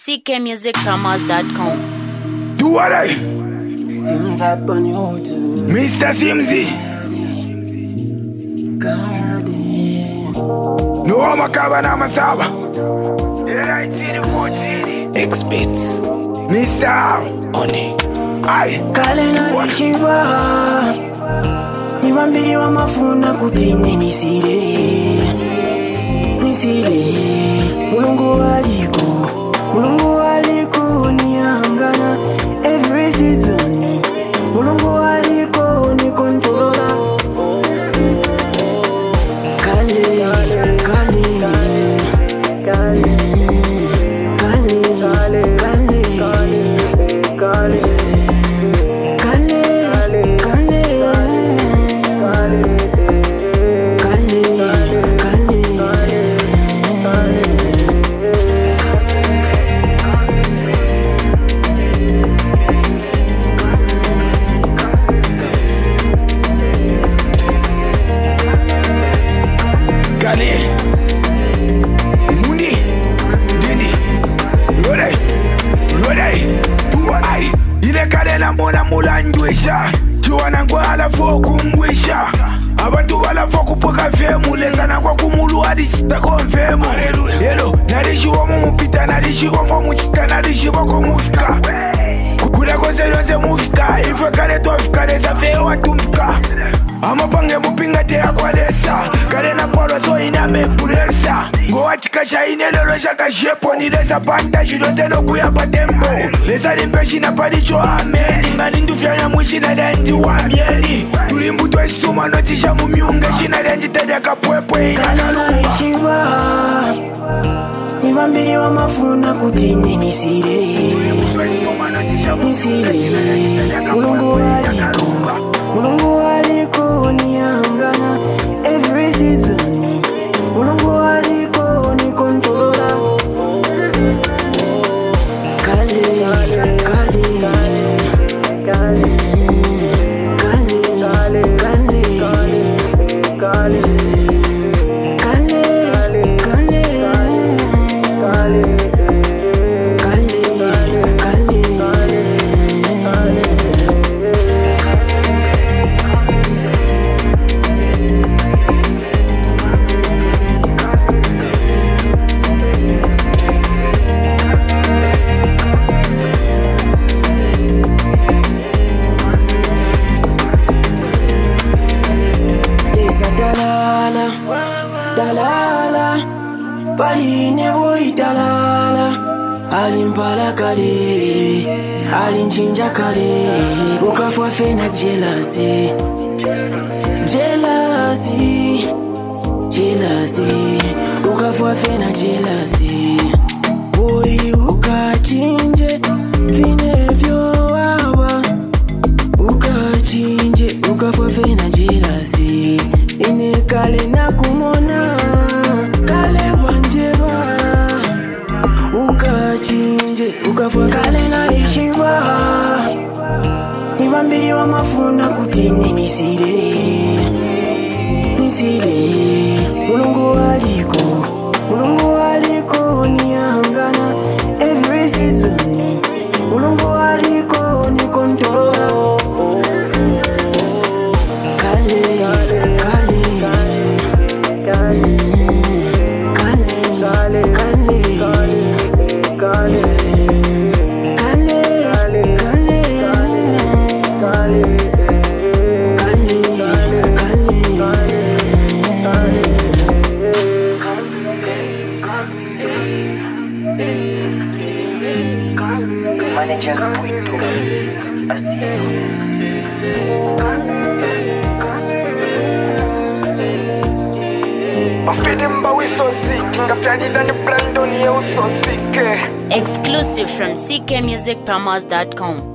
ckmusicpromos.com. Do what I? Things happen you do. Mr. Simzi. No ama kaba na masaba. X-Bits. Mr. Oni. Ai. Kale na ishiwa. Niwambiri wa mafuna kutini nisire. Mulungu waliko niangana. Every season Mulungu waliko ni controller. Kale mulandwisha chiwana ngwala fokungwisha abantu balafokupoka vemu lezana kwa kumulu alishitako mvemu yelo nalishiwomo mupita nalishiwomo muchita nalishiboko mufika kukula kose yonse mufika ife kale twafika leza veo watumika amapange mupinga teya kwa lesa kale na polo so inamepuresa ngowachikasha inelelo shakashepo nilesa panta shidotelo kuyapa tembo lesa limpeshina padicho ameni ngalindufyanya mwishina lenji wa mieli tulimbutwa isuma notisha mumyunge shina lenji tedya kapwepwe kalala ishiwa niwambiri wa mafuna kutini nisire Mulungu waliko niangana. Every season Mulungu waliko ni controller. Kale dalala baline boy dalala alimpala kale alinchinja kale ukafwa fena jealousy ukafwa fena jealousy boy ukachinje vinevyo wawa ukachinje ukafwa fena jealousy ine kale na kumona kale wanjeba ukachinje ukafwa kale na ishiwa niwambiri wa mafuna kutini nisire Mulungu waliko niangana. Every season Mulungu waliko ni controller. Manager Quito Exclusive from ckmusicpromos.com.